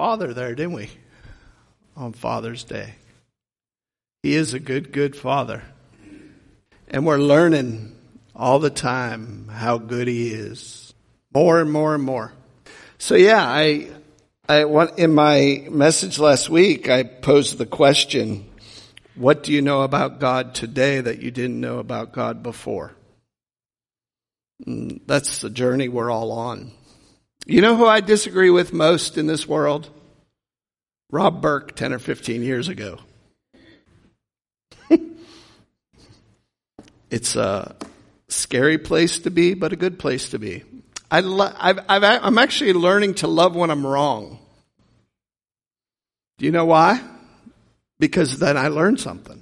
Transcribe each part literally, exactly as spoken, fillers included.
Father there, didn't we? On Father's Day. He is a good, good Father. And we're learning all the time how good He is. More and more and more. So yeah, I, I want, in my message last week, I posed the question, what do you know about God today that you didn't know about God before? And that's the journey we're all on. You know who I disagree with most in this world? Rob Burke, ten or fifteen years ago. It's a scary place to be, but a good place to be. I lo- I've, I've, I'm actually learning to love when I'm wrong. Do you know why? Because then I learn something.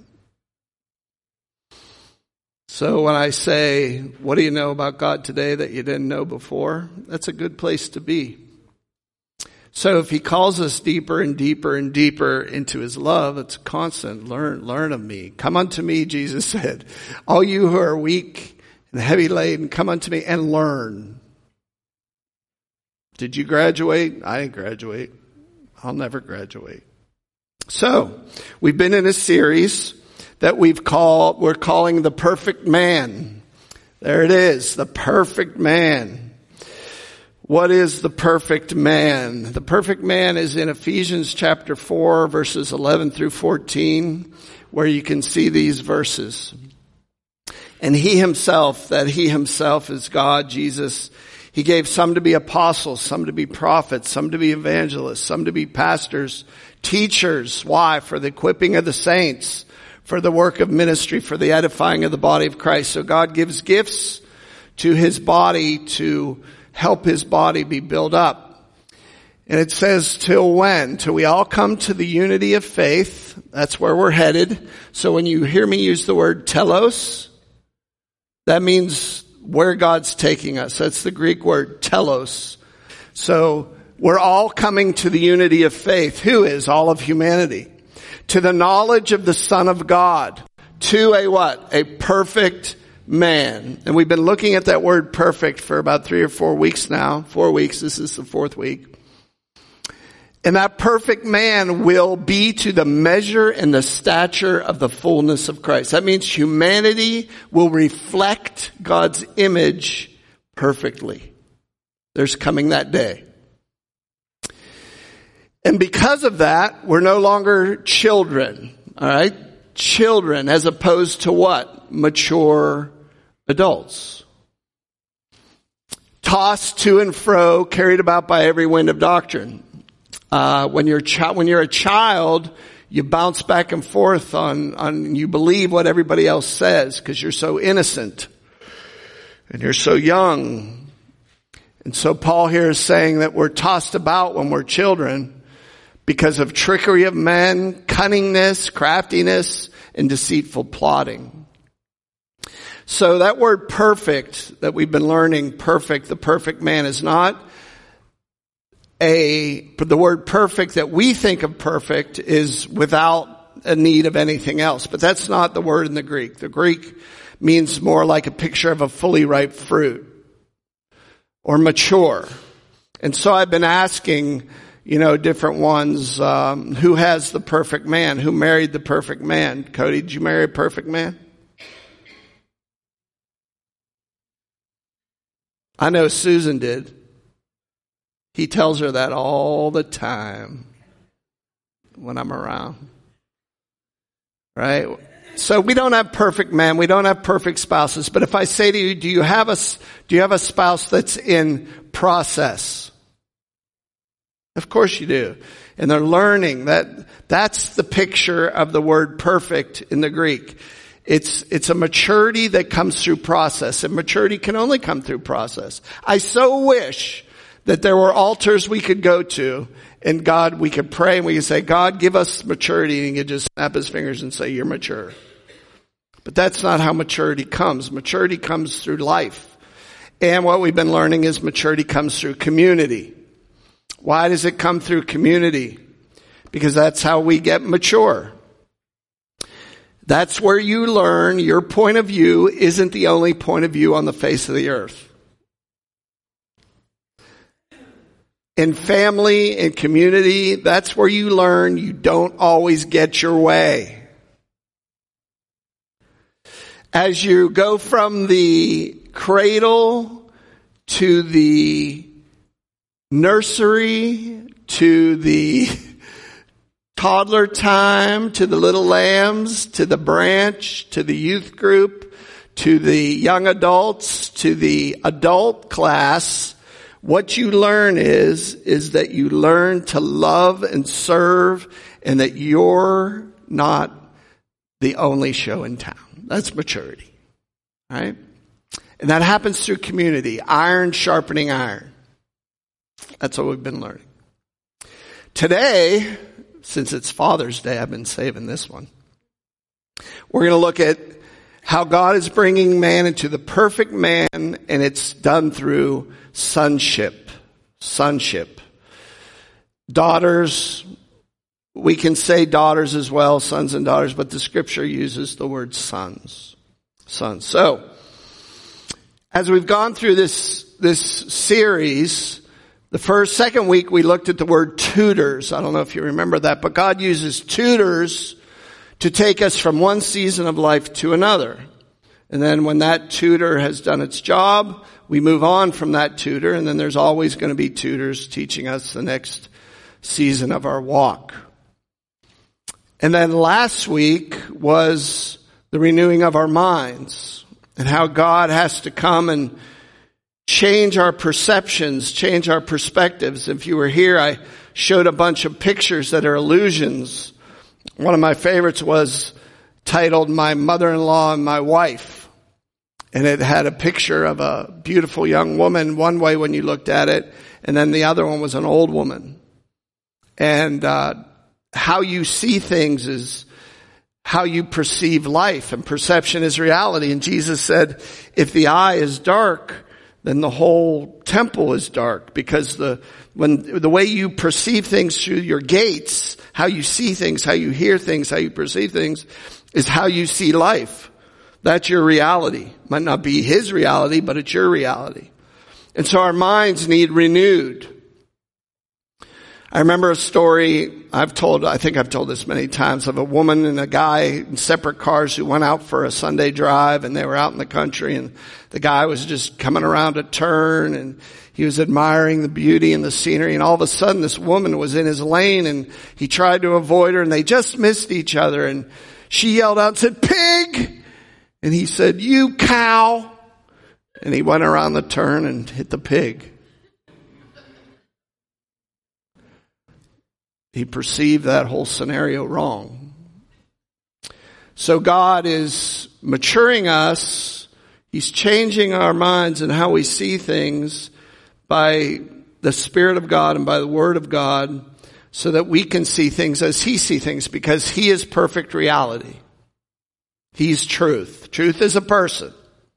So when I say, what do you know about God today that you didn't know before? That's a good place to be. So if He calls us deeper and deeper and deeper into His love, it's constant. Learn, learn of me. Come unto me, Jesus said. All you who are weak and heavy laden, come unto me and learn. Did you graduate? I didn't graduate. I'll never graduate. So, we've been in a series that we've called, we're calling The Perfect Man. There it is, the perfect man. What is the perfect man? The perfect man is in Ephesians chapter four, verses eleven through fourteen, where you can see these verses. And He Himself, that He Himself is God, Jesus, He gave some to be apostles, some to be prophets, some to be evangelists, some to be pastors, teachers. Why? For the equipping of the saints, for the work of ministry, for the edifying of the body of Christ. So God gives gifts to His body to help His body be built up. And it says, till when? Till we all come to the unity of faith. That's where we're headed. So when you hear me use the word telos, that means where God's taking us. That's the Greek word telos. So we're all coming to the unity of faith. Who is? All of humanity. To the knowledge of the Son of God. To a what? A perfect man. And we've been looking at that word perfect for about three or four weeks now. Four weeks. This is the fourth week. And that perfect man will be to the measure and the stature of the fullness of Christ. That means humanity will reflect God's image perfectly. There's coming that day. And because of that, we're no longer children. All right? Children as opposed to what? Mature adults. Tossed to and fro, carried about by every wind of doctrine. Uh, when you're chi- when you're a child, you bounce back and forth on, on, you believe what everybody else says because you're so innocent and you're so young. And so Paul here is saying that we're tossed about when we're children because of trickery of men, cunningness, craftiness, and deceitful plotting. So that word perfect that we've been learning, perfect, the perfect man, is not a, the word perfect that we think of perfect is without a need of anything else. But that's not the word in the Greek. The Greek means more like a picture of a fully ripe fruit or mature. And so I've been asking, you know, different ones, um, who has the perfect man? Who married the perfect man? Cody, did you marry a perfect man? I know Susan did. He tells her that all the time when I'm around. Right? So we don't have perfect men. We don't have perfect spouses. But if I say to you, do you have a, do you have a spouse that's in process? Of course you do. And they're learning that that's the picture of the word perfect in the Greek. It's, it's a maturity that comes through process, and maturity can only come through process. I so wish that there were altars we could go to and God, we could pray and we could say, God, give us maturity, and He could just snap His fingers and say, you're mature. But that's not how maturity comes. Maturity comes through life. And what we've been learning is maturity comes through community. Why does it come through community? Because that's how we get mature. That's where you learn your point of view isn't the only point of view on the face of the earth. In family and community, that's where you learn you don't always get your way. As you go from the cradle to the nursery to the toddler time to the little lambs to the branch to the youth group to the young adults to the adult class, what you learn is, is that you learn to love and serve and that you're not the only show in town. That's maturity, right? And that happens through community, iron sharpening iron. That's what we've been learning. Today, since it's Father's Day, I've been saving this one. We're going to look at how God is bringing man into the perfect man, and it's done through sonship. Sonship. Daughters, we can say daughters as well, sons and daughters, but the scripture uses the word sons. Sons. So, as we've gone through this, this series, the first, second week we looked at the word tutors. I don't know if you remember that, but God uses tutors to take us from one season of life to another. And then when that tutor has done its job, we move on from that tutor, and then there's always going to be tutors teaching us the next season of our walk. And then last week was the renewing of our minds and how God has to come and change our perceptions, change our perspectives. If you were here, I showed a bunch of pictures that are illusions. One of my favorites was titled My Mother-in-Law and My Wife. And it had a picture of a beautiful young woman one way when you looked at it, and then the other one was an old woman. And uh how you see things is how you perceive life, and perception is reality. And Jesus said, if the eye is dark, then the whole temple is dark, because the when the way you perceive things through your gates, how you see things, how you hear things, how you perceive things, is how you see life. That's your reality. Might not be his reality, but it's your reality. And so our minds need renewed. I remember a story I've told, I think I've told this many times, of a woman and a guy in separate cars who went out for a Sunday drive, and they were out in the country, and the guy was just coming around a turn, and he was admiring the beauty and the scenery, and all of a sudden this woman was in his lane, and he tried to avoid her, and they just missed each other, and she yelled out and said, "Pig!" And he said, "You cow!" And he went around the turn and hit the pig. He perceived that whole scenario wrong. So God is maturing us. He's changing our minds and how we see things by the Spirit of God and by the Word of God, so that we can see things as He sees things, because He is perfect reality. He's truth. Truth is a person.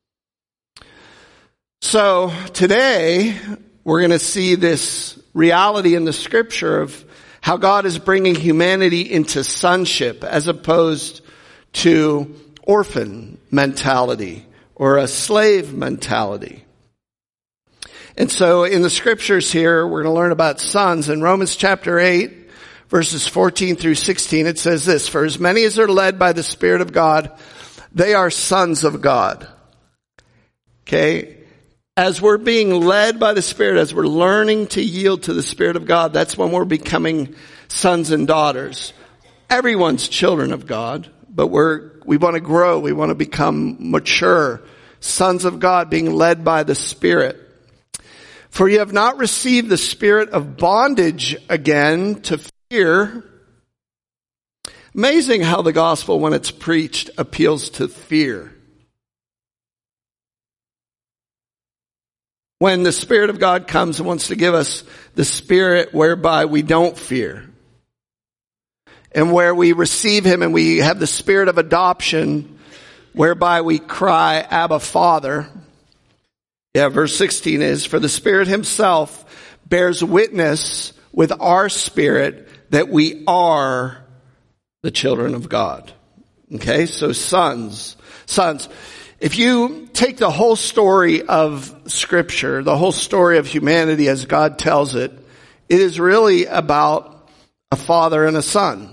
So today we're going to see this reality in the Scripture of how God is bringing humanity into sonship as opposed to orphan mentality or a slave mentality. And so in the scriptures here, we're going to learn about sons. In Romans chapter eight, verses fourteen through sixteen, it says this: "For as many as are led by the Spirit of God, they are sons of God." Okay? As we're being led by the Spirit, as we're learning to yield to the Spirit of God, that's when we're becoming sons and daughters. Everyone's children of God, but we're, we want to grow. We want to become mature. Sons of God being led by the Spirit. "For you have not received the spirit of bondage again to fear." Amazing how the gospel, when it's preached, appeals to fear. When the Spirit of God comes and wants to give us the Spirit whereby we don't fear, and where we receive Him and we have the Spirit of adoption whereby we cry, "Abba, Father." Yeah, verse sixteen is, "For the Spirit Himself bears witness with our spirit that we are the children of God." Okay, so sons, sons. If you take the whole story of Scripture, the whole story of humanity as God tells it, It is really about a father and a son.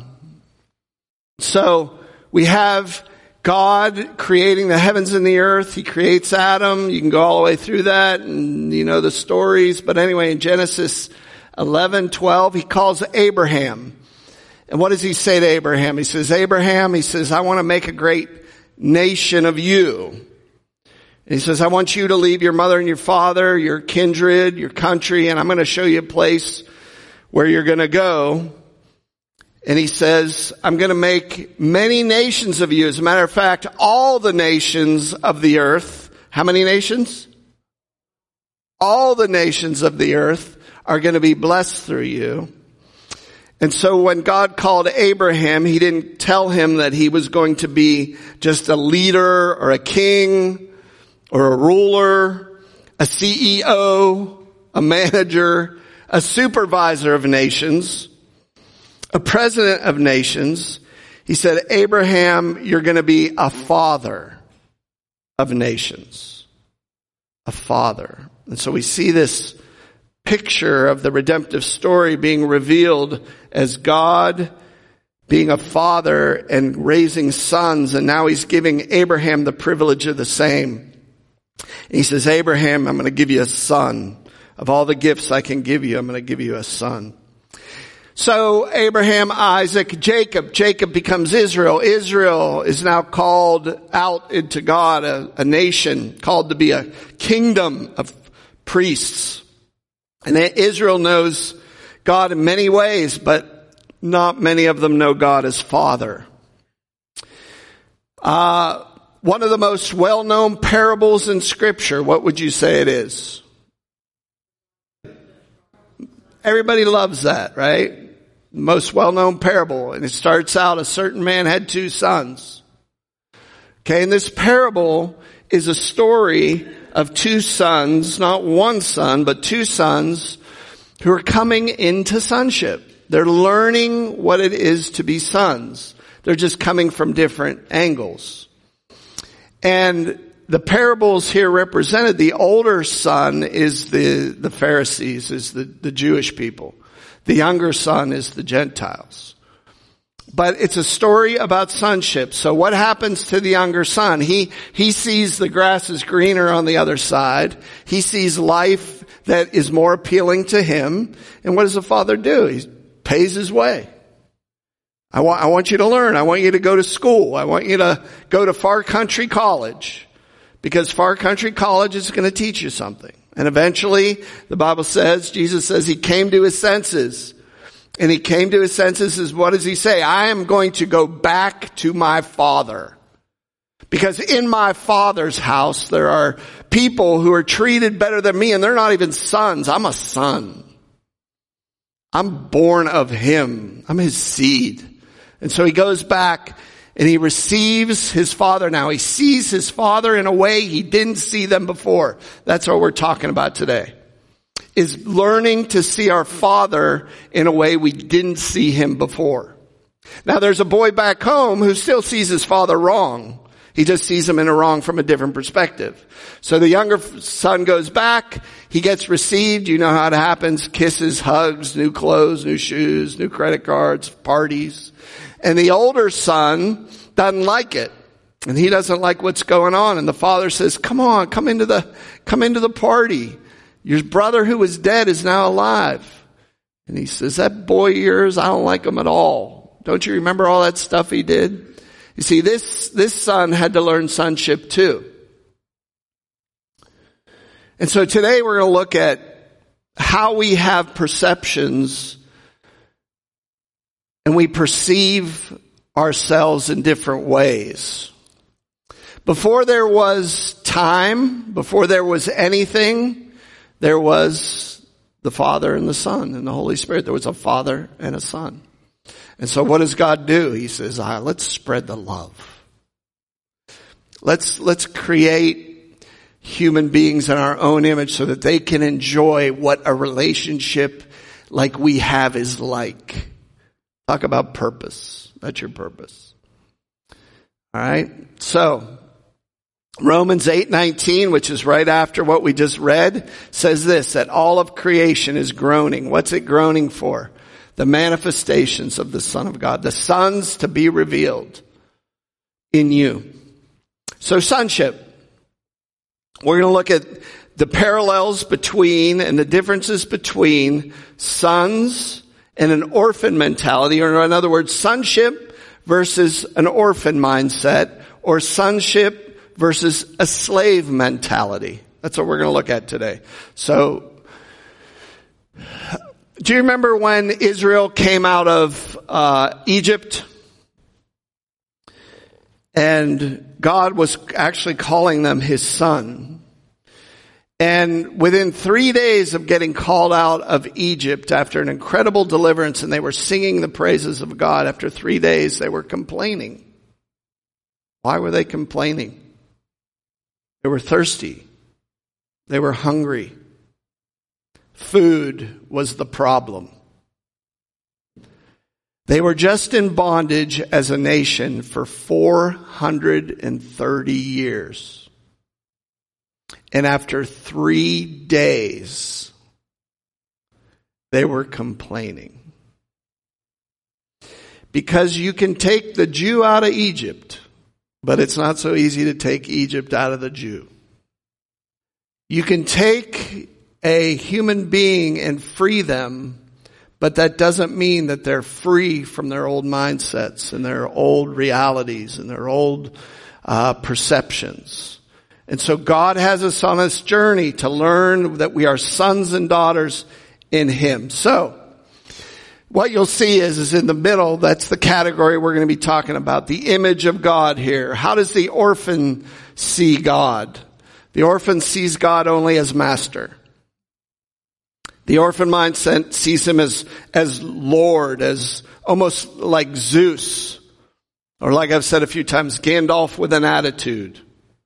So we have God creating the heavens and the earth. He creates Adam. You can go all the way through that and you know the stories. But anyway, in Genesis eleven, twelve, he calls Abraham. And what does he say to Abraham? He says, Abraham, he says, I want to make a great nation of you. And he says, I want you to leave your mother and your father, your kindred, your country, and I'm going to show you a place where you're going to go. And he says, I'm going to make many nations of you. As a matter of fact, all the nations of the earth. How many nations? All the nations of the earth are going to be blessed through you. And so when God called Abraham, he didn't tell him that he was going to be just a leader or a king or a ruler, a C E O, a manager, a supervisor of nations, a president of nations. He said, Abraham, you're going to be a father of nations. A father. And so we see this picture of the redemptive story being revealed as God being a father and raising sons. And now he's giving Abraham the privilege of the same. And he says, Abraham, I'm going to give you a son. Of all the gifts I can give you, I'm going to give you a son. So Abraham, Isaac, Jacob. Jacob becomes Israel. Israel is now called out into God, a, a nation called to be a kingdom of priests. And Israel knows God in many ways, but not many of them know God as Father. Uh, one of the most well-known parables in Scripture, what would you say it is? Everybody loves that, right? Most well-known parable. And it starts out, a certain man had two sons. Okay, and this parable is a story of two sons, not one son, but two sons who are coming into sonship. They're learning what it is to be sons. They're just coming from different angles. And the parables here represented, the older son is the, the Pharisees, is the, the Jewish people. The younger son is the Gentiles. But it's a story about sonship. So what happens to the younger son? He, he sees the grass is greener on the other side. He sees life that is more appealing to him. And what does the father do? He pays his way. I want, I want you to learn. I want you to go to school. I want you to go to Far Country College. Because Far Country College is going to teach you something. And eventually, the Bible says, Jesus says he came to his senses. And he came to his senses, is what does he say? I am going to go back to my Father. Because in my Father's house, there are people who are treated better than me, and they're not even sons. I'm a son. I'm born of him. I'm his seed. And so he goes back and he receives his father now. He sees his father in a way he didn't see them before. That's what we're talking about today. Is learning to see our father in a way we didn't see him before. Now there's a boy back home who still sees his father wrong. He just sees him in a wrong from a different perspective. So the younger son goes back. He gets received. You know how it happens. Kisses, hugs, new clothes, new shoes, new credit cards, parties. And the older son doesn't like it. And he doesn't like what's going on. And the father says, come on, come into the, come into the party. Your brother who was dead is now alive. And he says, that boy of yours, I don't like him at all. Don't you remember all that stuff he did? You see, this, this son had to learn sonship too. And so today we're going to look at how we have perceptions and we perceive ourselves in different ways. Before there was time, before there was anything, there was the Father and the Son and the Holy Spirit. There was a Father and a Son. And so what does God do? He says, ah, let's spread the love. Let's, let's create human beings in our own image so that they can enjoy what a relationship like we have is like. Talk about purpose. That's your purpose. All right. So Romans eight nineteen, which is right after what we just read, says this, that all of creation is groaning. What's it groaning for? The manifestations of the Son of God, the sons to be revealed in you. So sonship. We're going to look at the parallels between and the differences between sons and an orphan mentality, or in other words, sonship versus an orphan mindset, or sonship versus a slave mentality. That's what we're going to look at today. So, do you remember when Israel came out of uh, Egypt? And God was actually calling them his son. And within three days of getting called out of Egypt after an incredible deliverance, and they were singing the praises of God, after three days they were complaining. Why were they complaining? They were thirsty. They were hungry. Food was the problem. They were just in bondage as a nation for four hundred thirty years. And after three days, they were complaining. Because you can take the Jew out of Egypt, but it's not so easy to take Egypt out of the Jew. You can take a human being and free them, but that doesn't mean that they're free from their old mindsets and their old realities and their old uh, perceptions. And so God has us on this journey to learn that we are sons and daughters in him. So, what you'll see is, is in the middle, that's the category we're going to be talking about. The image of God here. How does the orphan see God? The orphan sees God only as master. The orphan mindset sees him as, as Lord, as almost like Zeus. Or like I've said a few times, Gandalf with an attitude.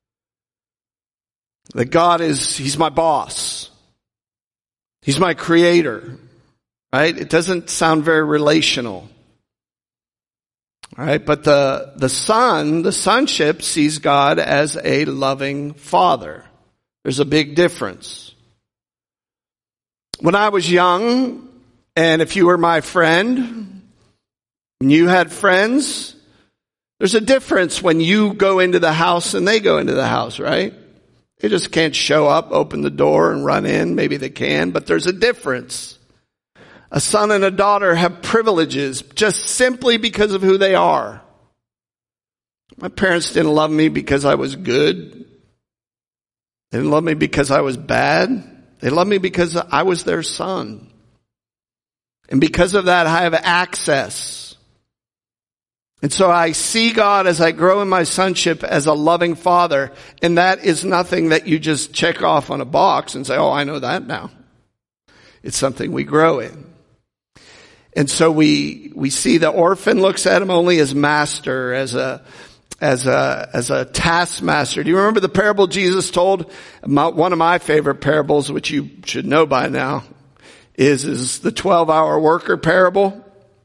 That God is, he's my boss. He's my creator. Right? It doesn't sound very relational. All right? But the, the son, the sonship sees God as a loving father. There's a big difference. When I was young, and if you were my friend, and you had friends, there's a difference when you go into the house and they go into the house, right? They just can't show up, open the door, and run in. Maybe they can, but there's a difference. A son and a daughter have privileges just simply because of who they are. My parents didn't love me because I was good. They didn't love me because I was bad. They loved me because I was their son. And because of that, I have access. And so I see God as I grow in my sonship as a loving father. And that is nothing that you just check off on a box and say, oh, I know that now. It's something we grow in. And so we, we see the orphan looks at him only as master, as a, as a, as a taskmaster. Do you remember the parable Jesus told? One of my favorite parables, which you should know by now, is, is the twelve hour worker parable.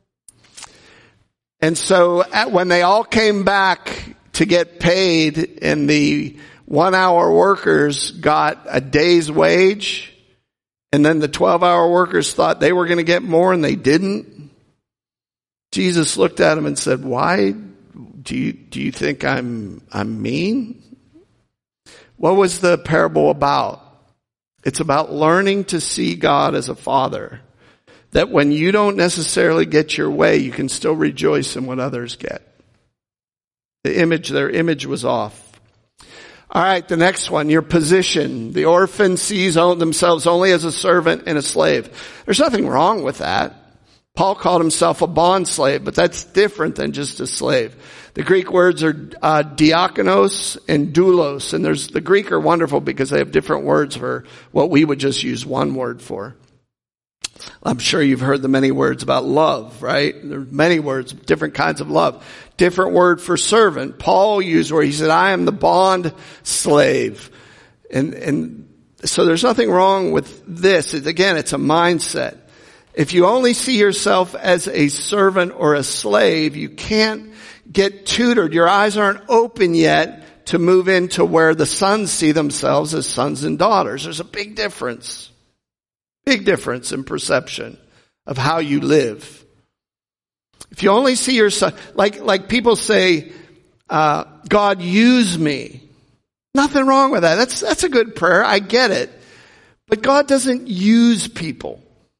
And so at, when they all came back to get paid and the one hour workers got a day's wage, and then the twelve hour workers thought they were going to get more and they didn't, Jesus looked at them and said, why do you, do you think I'm, I'm mean? What was the parable about? It's about learning to see God as a father. That when you don't necessarily get your way, you can still rejoice in what others get. The image, their image was off. All right, the next one, your position. The orphan sees themselves only as a servant and a slave. There's nothing wrong with that. Paul called himself a bond slave, but that's different than just a slave. The Greek words are uh, diakonos and doulos, and there's the Greek are wonderful because they have different words for what we would just use one word for. I'm sure you've heard the many words about love, right? There are many words, different kinds of love. Different word for servant. Paul used where he said, I am the bond slave. And, and so there's nothing wrong with this. It, again, it's a mindset. If you only see yourself as a servant or a slave, you can't get tutored. Your eyes aren't open yet to move into where the sons see themselves as sons and daughters. There's a big difference. Big difference in perception of how you live. If you only see your son, like, like people say, uh, God, use me. Nothing wrong with that. That's, that's a good prayer. I get it. But God doesn't use people.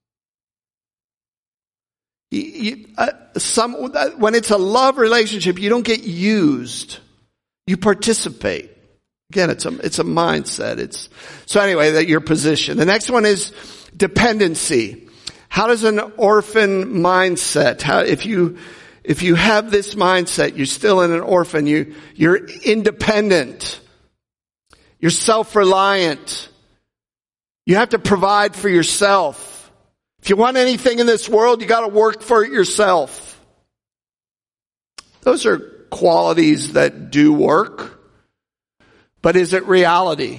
You, you, uh, some, when it's a love relationship, you don't get used. You participate. Again, it's a, it's a mindset. It's, so anyway, that your position. The next one is dependency. How does an orphan mindset, how, if you, if you have this mindset, you're still in an orphan, you, you're independent. You're self-reliant. You have to provide for yourself. If you want anything in this world, you got to work for it yourself. Those are qualities that do work. But is it reality?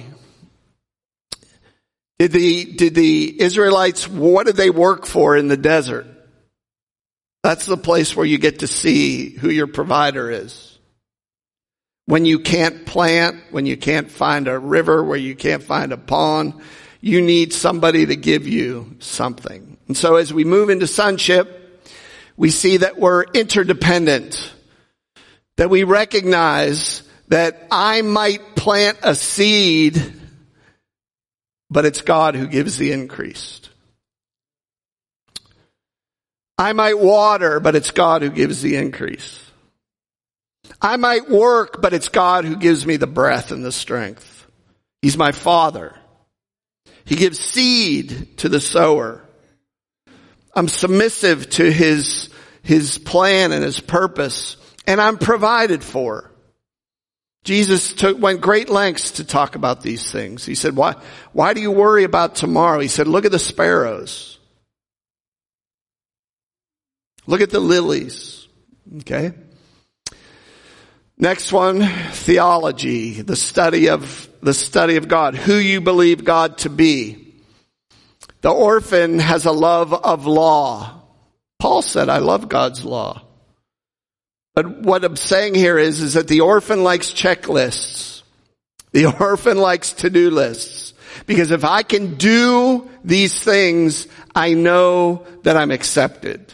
Did the, did the Israelites, what did they work for in the desert? That's the place where you get to see who your provider is. When you can't plant, when you can't find a river, where you can't find a pond, you need somebody to give you something. And so as we move into sonship, we see that we're interdependent. That we recognize that I might plant a seed, but it's God who gives the increase. I might water, but it's God who gives the increase. I might work, but it's God who gives me the breath and the strength. He's my Father. He gives seed to the sower. I'm submissive to His, His plan and His purpose, and I'm provided for. Jesus took, went great lengths to talk about these things. He said, why, why do you worry about tomorrow? He said, look at the sparrows. Look at the lilies. Okay. Next one, theology, the study of, the study of God, who you believe God to be. The orphan has a love of law. Paul said, I love God's law. But what I'm saying here is, is that the orphan likes checklists. The orphan likes to-do lists. Because if I can do these things, I know that I'm accepted.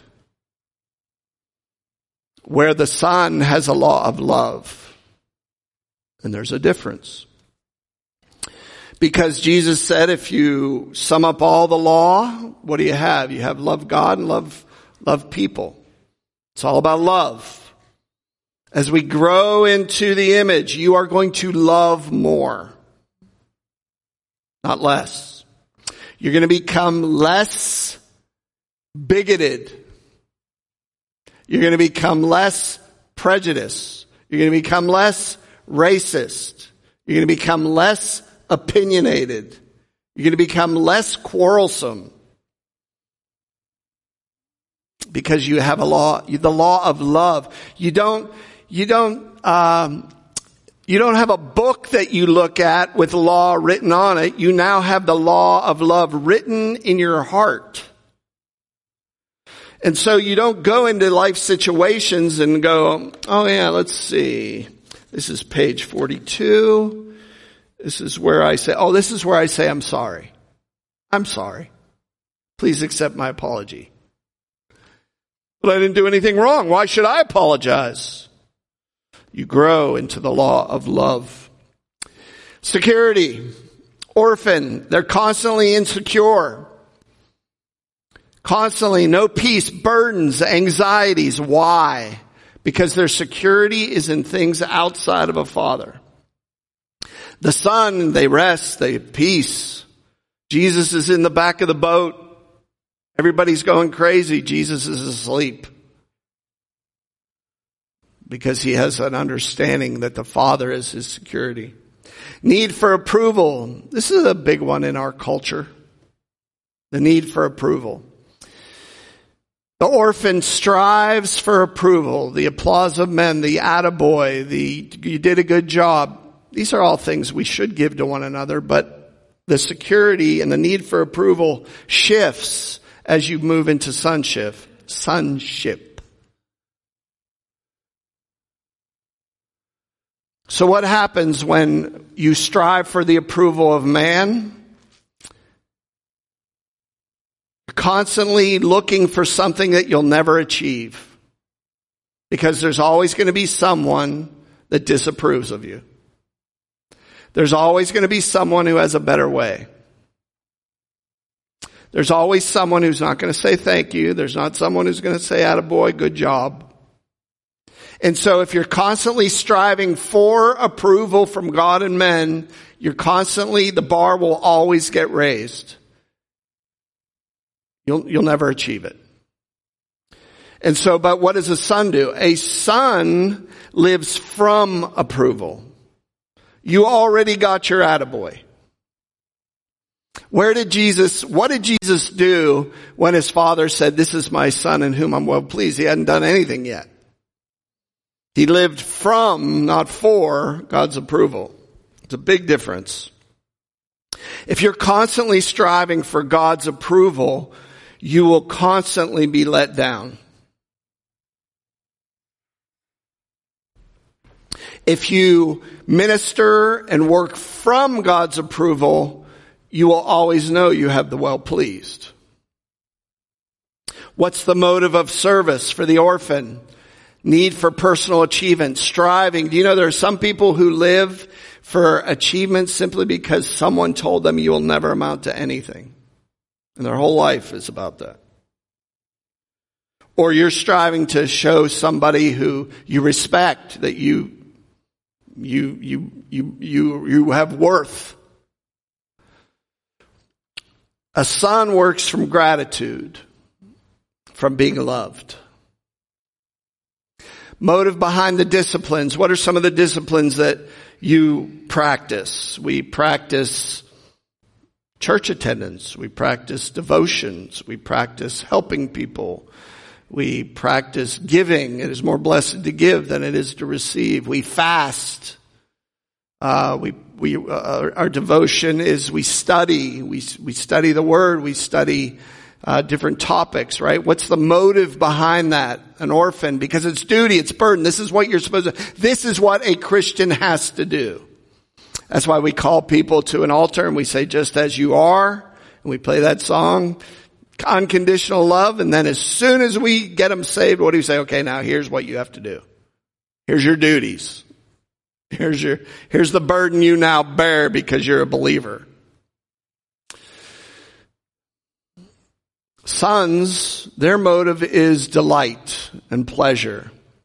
Where the Son has a law of love. And there's a difference. Because Jesus said, if you sum up all the law, what do you have? You have love God and love, love people. It's all about love. As we grow into the image, you are going to love more, not less. You're going to become less bigoted. You're going to become less prejudiced. You're going to become less racist. You're going to become less opinionated. You're going to become less quarrelsome. Because you have a law, the law of love. You don't, you don't, um, you don't have a book that you look at with law written on it. You now have the law of love written in your heart. And so you don't go into life situations and go, oh yeah, let's see. This is page forty-two. This is where I say, oh, this is where I say I'm sorry. I'm sorry. Please accept my apology. But I didn't do anything wrong. Why should I apologize? You grow into the law of love. Security. Orphan. They're constantly insecure. Constantly no peace, burdens, anxieties. Why? Because their security is in things outside of a father. The Son, they rest, they have peace. Jesus is in the back of the boat. Everybody's going crazy. Jesus is asleep. Because he has an understanding that the Father is his security. Need for approval. This is a big one in our culture. The need for approval. The orphan strives for approval, the applause of men, the attaboy, the you did a good job. These are all things we should give to one another, but the security and the need for approval shifts as you move into sonship. Sonship. So what happens when you strive for the approval of man? You're constantly looking for something that you'll never achieve. Because there's always going to be someone that disapproves of you. There's always going to be someone who has a better way. There's always someone who's not going to say thank you. There's not someone who's going to say, attaboy, good job. And so if you're constantly striving for approval from God and men, you're constantly, the bar will always get raised. You'll, you'll never achieve it. And so, but what does a son do? A son lives from approval. You already got your attaboy. Where did Jesus, what did Jesus do when his father said, this is my son in whom I'm well pleased? He hadn't done anything yet. He lived from, not for, God's approval. It's a big difference. If you're constantly striving for God's approval, you will constantly be let down. If you minister and work from God's approval, you will always know you have the well-pleased. What's the motive of service for the orphan? Need for personal achievement, striving. Do you know there are some people who live for achievement simply because someone told them you will never amount to anything? And their whole life is about that. Or you're striving to show somebody who you respect that you You, you, you, you, you have worth. A son works from gratitude, from being loved. Motive behind the disciplines. What are some of the disciplines that you practice? We practice church attendance. We practice devotions. We practice helping people. We practice giving. It is more blessed to give than it is to receive. We fast. Uh, we, we, uh, our devotion is we study. We, we study the Word. We study, uh, different topics, right? What's the motive behind that? An orphan, because it's duty, it's burden. This is what you're supposed to, this is what a Christian has to do. That's why we call people to an altar and we say, just as you are. And we play that song. Unconditional love, and then as soon as we get them saved, what do you say? Okay, now here's what you have to do. Here's your duties. Here's your, here's the burden you now bear because you're a believer. Sons, their motive is delight and pleasure.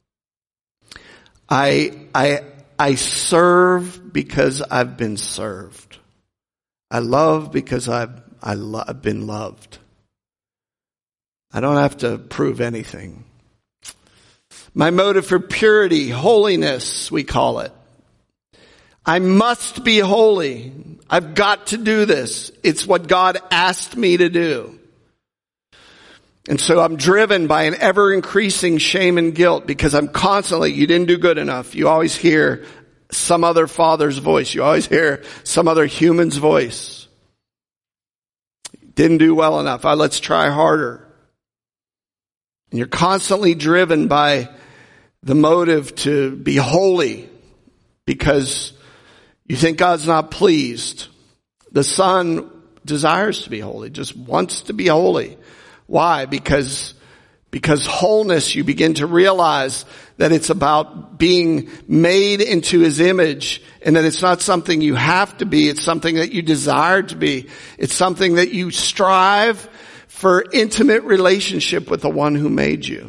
I, I, I serve because I've been served. I love because I've, I lo- I've been loved. I don't have to prove anything. My motive for purity, holiness, we call it. I must be holy. I've got to do this. It's what God asked me to do. And so I'm driven by an ever-increasing shame and guilt because I'm constantly, you didn't do good enough. You always hear some other father's voice. You always hear some other human's voice. Didn't do well enough. Right, let's try harder. And you're constantly driven by the motive to be holy because you think God's not pleased. The son desires to be holy, just wants to be holy. Why? Because, because wholeness, you begin to realize that it's about being made into his image and that it's not something you have to be. It's something that you desire to be. It's something that you strive for intimate relationship with the one who made you.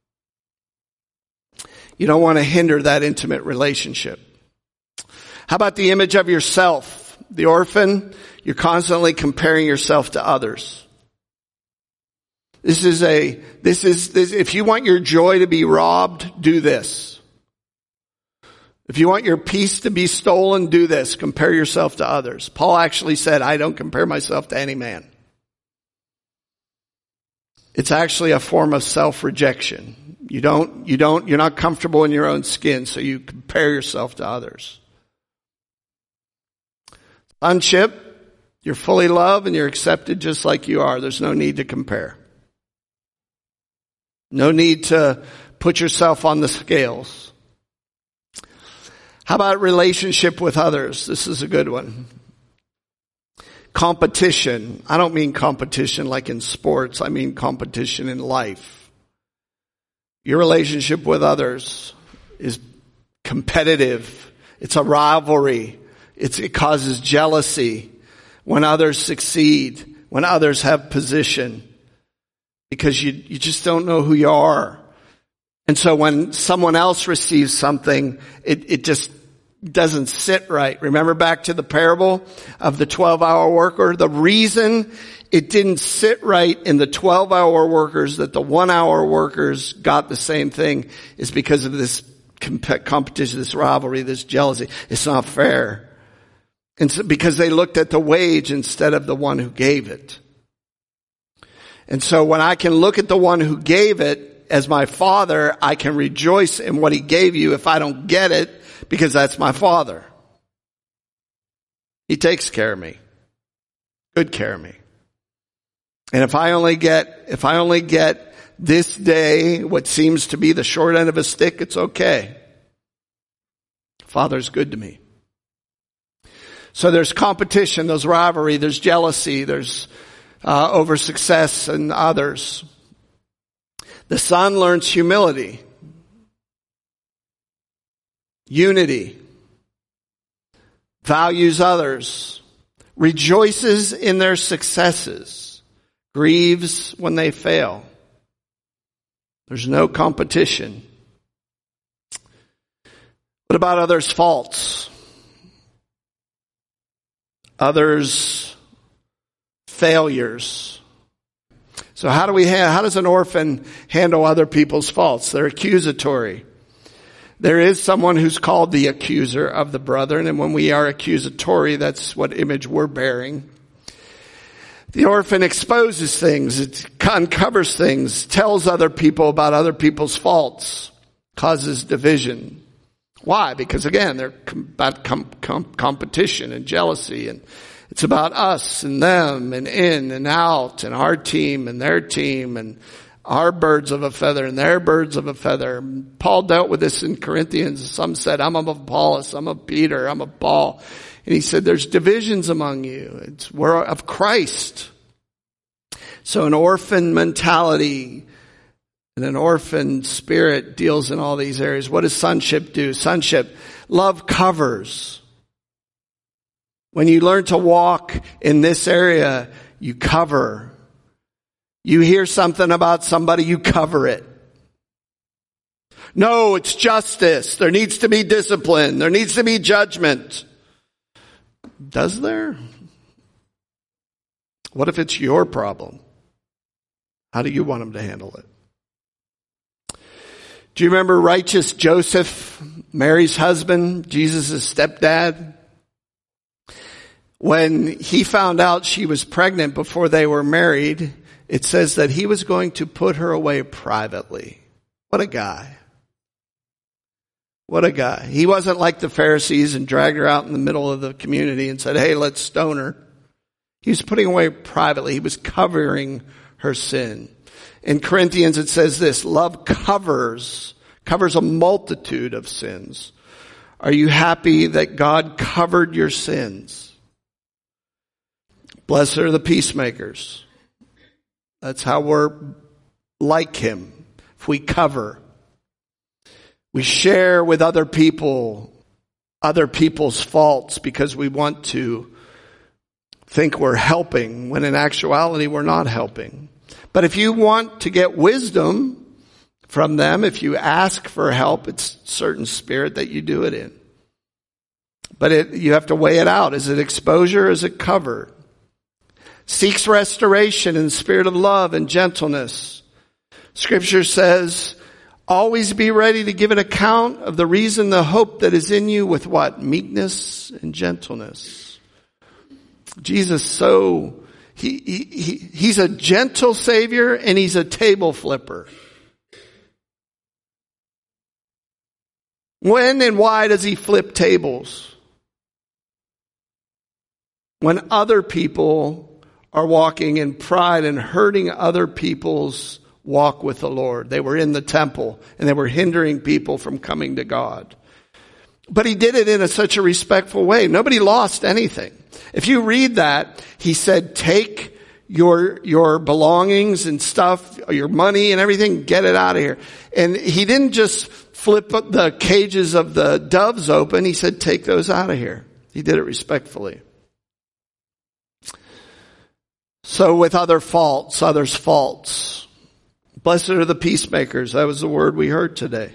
You don't want to hinder that intimate relationship. How about the image of yourself? The orphan, you're constantly comparing yourself to others. This is a, this is, this, if you want your joy to be robbed, do this. If you want your peace to be stolen, do this. Compare yourself to others. Paul actually said, I don't compare myself to any man. It's actually a form of self-rejection. You don't, you don't, you're not comfortable in your own skin, so you compare yourself to others. Sonship, you're fully loved and you're accepted just like you are. There's no need to compare. No need to put yourself on the scales. How How about relationship with others? This is a good one. Competition. I don't mean competition like in sports. I mean competition in life. Your relationship with others is competitive. It's a rivalry. It's, it causes jealousy when others succeed, when others have position, because you, you just don't know who you are. And so when someone else receives something, it, it just doesn't sit right. Remember back to the parable of the twelve-hour worker? The reason it didn't sit right in the twelve-hour workers that the one-hour workers got the same thing is because of this comp- competition, this rivalry, this jealousy. It's not fair. And so because they looked at the wage instead of the one who gave it. And so when I can look at the one who gave it as my Father, I can rejoice in what he gave you if I don't get it, because that's my Father. He takes care of me. Good care of me. And if I only get, if I only get this day what seems to be the short end of a stick, it's okay. Father's good to me. So there's competition, there's rivalry, there's jealousy, there's uh, over success in others. The son learns humility, unity, values others, rejoices in their successes, grieves when they fail. There's no competition. What about others' faults? Others' failures. So how do we ha- how does an orphan handle other people's faults? They're accusatory. There is someone who's called the accuser of the brethren, and when we are accusatory, that's what image we're bearing. The orphan exposes things, it uncovers things, tells other people about other people's faults, causes division. Why? Because again, they're about com- com- competition and jealousy, and it's about us and them and in and out and our team and their team and our birds of a feather and their birds of a feather. Paul dealt with this in Corinthians. Some said, I'm of Apollos, I'm of Peter, I'm of Paul. And he said, there's divisions among you. It's we're of Christ. So an orphan mentality and an orphan spirit deals in all these areas. What does sonship do? Sonship, love covers. When you learn to walk in this area, you cover. You hear something about somebody, you cover it. No, it's justice. There needs to be discipline. There needs to be judgment. Does there? What if it's your problem? How do you want them to handle it? Do you remember righteous Joseph, Mary's husband, Jesus' stepdad? When he found out she was pregnant before they were married, it says that he was going to put her away privately. What a guy. What a guy. He wasn't like the Pharisees and dragged her out in the middle of the community and said, hey, let's stone her. He was putting away privately. He was covering her sin. In Corinthians it says this, love covers, covers a multitude of sins. Are you happy that God covered your sins? Blessed are the peacemakers. That's how we're like him. If we cover, we share with other people, other people's faults because we want to think we're helping when in actuality we're not helping. But if you want to get wisdom from them, if you ask for help, it's a certain spirit that you do it in. But it, you have to weigh it out. Is it exposure? Is it cover? Seeks restoration in the spirit of love and gentleness. Scripture says, always be ready to give an account of the reason, the hope that is in you with what? Meekness and gentleness. Jesus so... He, he, he, he's a gentle Savior and he's a table flipper. When and why does he flip tables? When other people are walking in pride and hurting other people's walk with the Lord. They were in the temple and they were hindering people from coming to God. But he did it in a, such a respectful way. Nobody lost anything. If you read that, he said, take your, your belongings and stuff, your money and everything, get it out of here. And he didn't just flip the cages of the doves open. He said, take those out of here. He did it respectfully. So with other faults, others' faults. Blessed are the peacemakers. That was the word we heard today.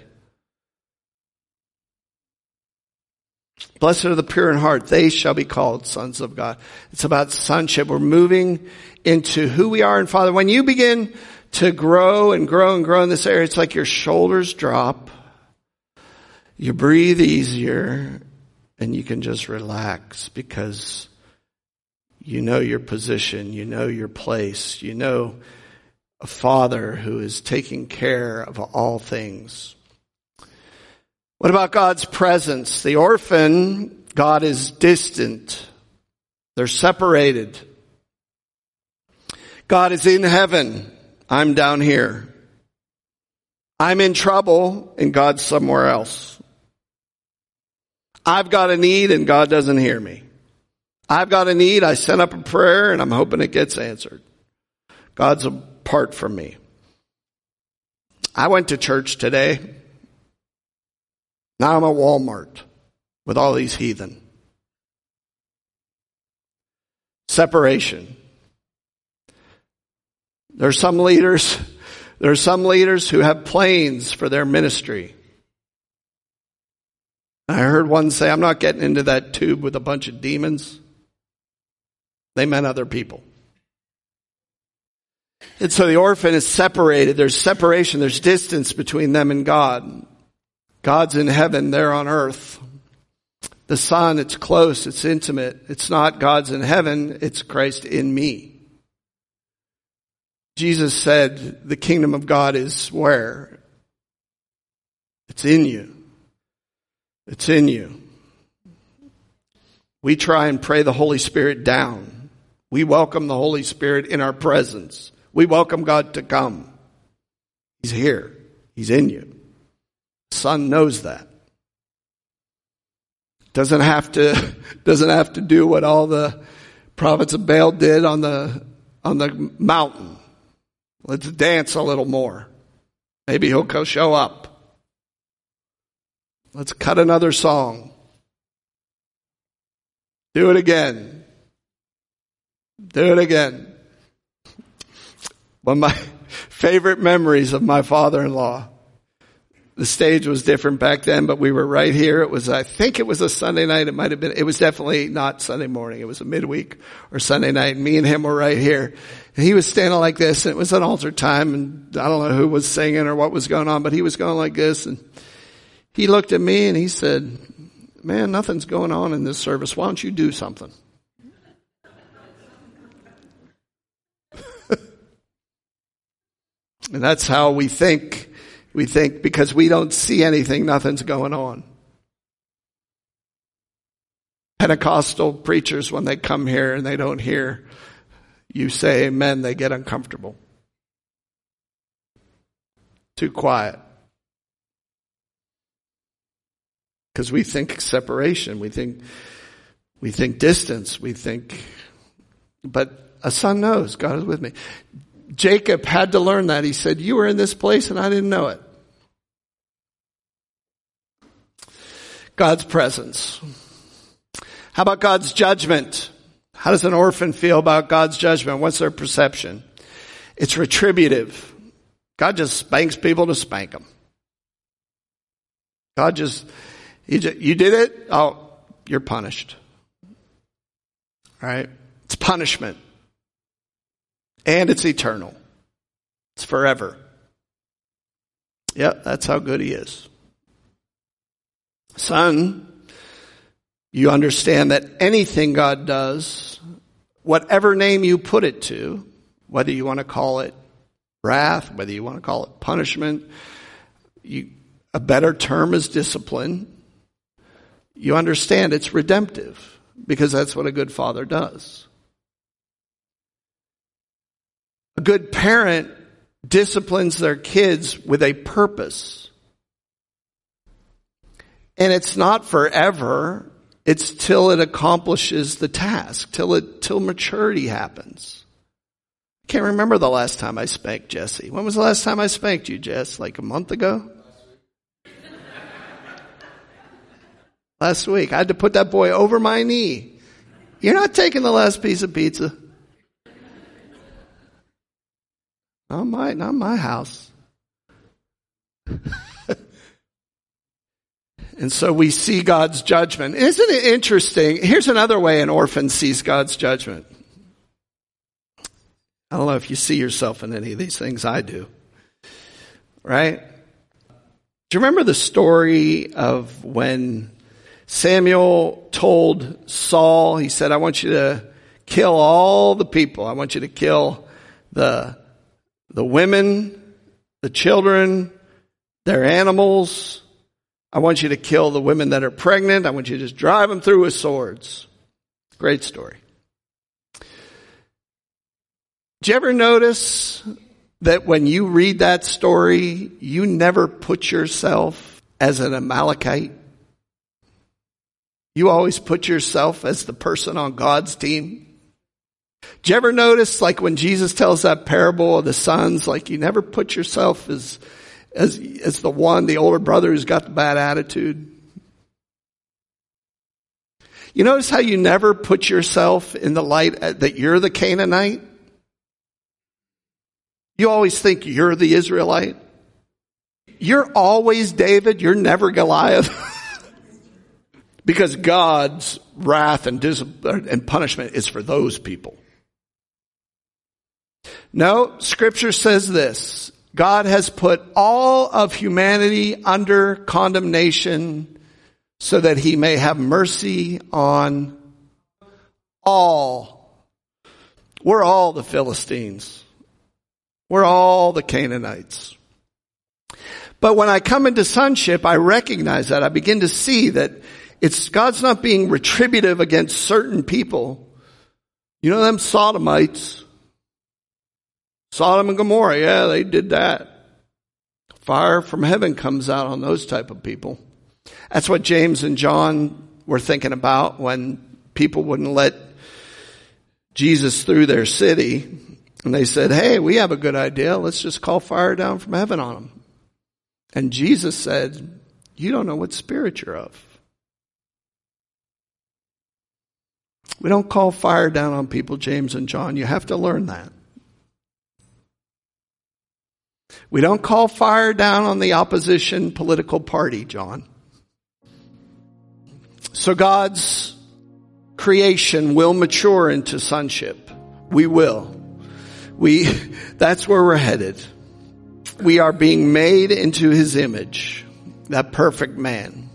Blessed are the pure in heart. They shall be called sons of God. It's about sonship. We're moving into who we are in Father. When you begin to grow and grow and grow in this area, it's like your shoulders drop. You breathe easier and you can just relax because you know your position. You know your place. You know a Father who is taking care of all things. What about God's presence? The orphan, God is distant. They're separated. God is in heaven. I'm down here. I'm in trouble and God's somewhere else. I've got a need and God doesn't hear me. I've got a need. I sent up a prayer and I'm hoping it gets answered. God's apart from me. I went to church today. Now I'm at Walmart with all these heathen. Separation. There's some leaders, there are some leaders who have planes for their ministry. I heard one say, I'm not getting into that tube with a bunch of demons. They meant other people. And so the orphan is separated. There's separation. There's distance between them and God. God's in heaven, they're on earth. The Son, it's close, it's intimate. It's not God's in heaven, it's Christ in me. Jesus said the kingdom of God is where? It's in you. It's in you. We try and pray the Holy Spirit down. We welcome the Holy Spirit in our presence. We welcome God to come. He's here. He's in you. Son knows that. Doesn't have to, doesn't have to do what all the prophets of Baal did on the, on the mountain. Let's dance a little more. Maybe he'll go show up. Let's cut another song. Do it again. Do it again. One of my favorite memories of my father-in-law. The stage was different back then, but we were right here. It was, I think it was a Sunday night. It might have been, it was definitely not Sunday morning. It was a midweek or Sunday night. And me and him were right here. And he was standing like this, and it was an altar time, and I don't know who was singing or what was going on, but he was going like this. And he looked at me and he said, man, nothing's going on in this service. Why don't you do something? And that's how we think. We think because we don't see anything, nothing's going on. Pentecostal preachers, when they come here and they don't hear you say amen, they get uncomfortable. Too quiet. Because we think separation, we think, we think distance, we think, but a son knows God is with me. Jacob had to learn that. He said, you were in this place and I didn't know it. God's presence. How about God's judgment? How does an orphan feel about God's judgment? What's their perception? It's retributive. God just spanks people to spank them. God just, you, just, you did it, oh, you're punished. All right? It's punishment. And it's eternal. It's forever. Yep, that's how good he is. Son, you understand that anything God does, whatever name you put it to, whether you want to call it wrath, whether you want to call it punishment, you, a better term is discipline, you understand it's redemptive because that's what a good father does. A good parent disciplines their kids with a purpose. And it's not forever. It's till it accomplishes the task, till it, till maturity happens. I can't remember the last time I spanked Jesse. When was the last time I spanked you, Jess? Like a month ago? Last week. I had to put that boy over my knee. You're not taking the last piece of pizza. Not my, not my house. And so we see God's judgment. Isn't it interesting? Here's another way an orphan sees God's judgment. I don't know if you see yourself in any of these things. I do. Right? Do you remember the story of when Samuel told Saul, he said, I want you to kill all the people. I want you to kill the, the women, the children, their animals. I want you to kill the women that are pregnant. I want you to just drive them through with swords. Great story. Did you ever notice that when you read that story, you never put yourself as an Amalekite? You always put yourself as the person on God's team. Did you ever notice, like when Jesus tells that parable of the sons, like you never put yourself as As, as the one, the older brother who's got the bad attitude? You notice how you never put yourself in the light that you're the Canaanite? You always think you're the Israelite. You're always David. You're never Goliath. Because God's wrath and, dis- and punishment is for those people. No, Scripture says this. God has put all of humanity under condemnation so that he may have mercy on all. We're all the Philistines. We're all the Canaanites. But when I come into sonship, I recognize that. I begin to see that it's God's not being retributive against certain people. You know them Sodomites. Sodom and Gomorrah, yeah, they did that. Fire from heaven comes out on those type of people. That's what James and John were thinking about when people wouldn't let Jesus through their city. And they said, hey, we have a good idea. Let's just call fire down from heaven on them. And Jesus said, you don't know what spirit you're of. We don't call fire down on people, James and John. You have to learn that. We don't call fire down on the opposition political party, John. So God's creation will mature into sonship. We will. We, that's where we're headed. We are being made into his image, that perfect man.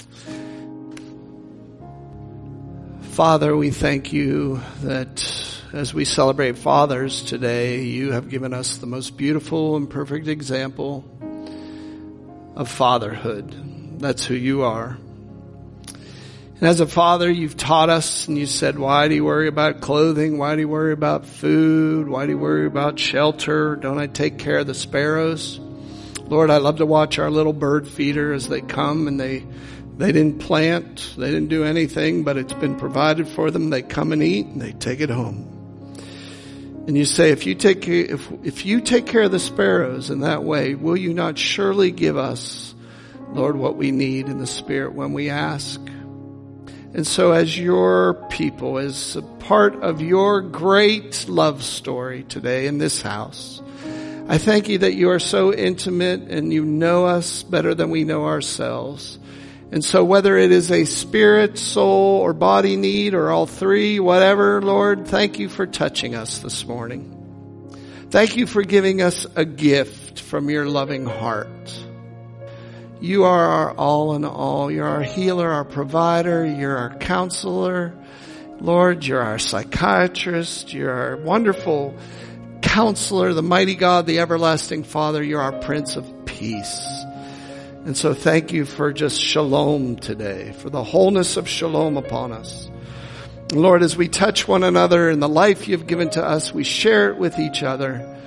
Father, we thank you that as we celebrate fathers today, you have given us the most beautiful and perfect example of fatherhood. That's who you are. And as a father, you've taught us and you said, why do you worry about clothing? Why do you worry about food? Why do you worry about shelter? Don't I take care of the sparrows? Lord, I love to watch our little bird feeder as they come and they They didn't plant, they didn't do anything, but it's been provided for them. They come and eat and they take it home. And you say, if you take, if, if you take care of the sparrows in that way, will you not surely give us, Lord, what we need in the Spirit when we ask? And so as your people, as a part of your great love story today in this house, I thank you that you are so intimate and you know us better than we know ourselves. And so whether it is a spirit, soul, or body need, or all three, whatever, Lord, thank you for touching us this morning. Thank you for giving us a gift from your loving heart. You are our all in all. You're our healer, our provider. You're our counselor. Lord, you're our psychiatrist. You're our wonderful counselor, the mighty God, the everlasting Father. You're our Prince of Peace. And so thank you for just shalom today, for the wholeness of shalom upon us. Lord, as we touch one another in the life you've given to us, we share it with each other.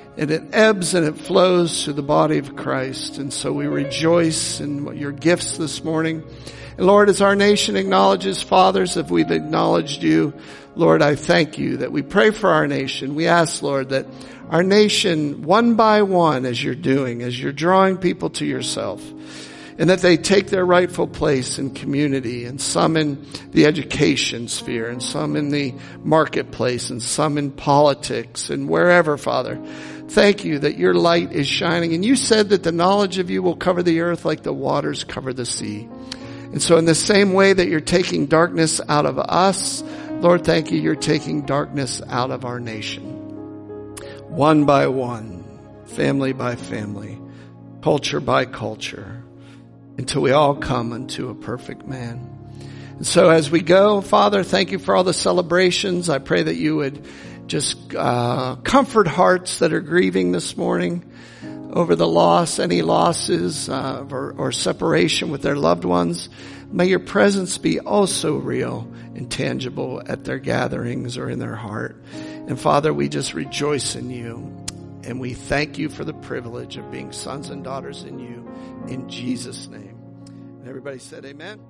and it ebbs and it flows through the body of Christ. And so we rejoice in your gifts this morning. And Lord, as our nation acknowledges fathers, if we've acknowledged you, Lord, I thank you that we pray for our nation. We ask, Lord, that our nation, one by one, as you're doing, as you're drawing people to yourself, and that they take their rightful place in community, and some in the education sphere, and some in the marketplace, and some in politics, and wherever, Father. Thank you that your light is shining. And you said that the knowledge of you will cover the earth like the waters cover the sea. And so in the same way that you're taking darkness out of us, Lord, thank you, you're taking darkness out of our nation. One by one, family by family, culture by culture, until we all come unto a perfect man. And so as we go, Father, thank you for all the celebrations. I pray that you would just uh comfort hearts that are grieving this morning over the loss, any losses uh, or, or separation with their loved ones. May your presence be also real and tangible at their gatherings or in their heart. And Father, we just rejoice in you, and we thank you for the privilege of being sons and daughters in you, in Jesus' name. And everybody said amen.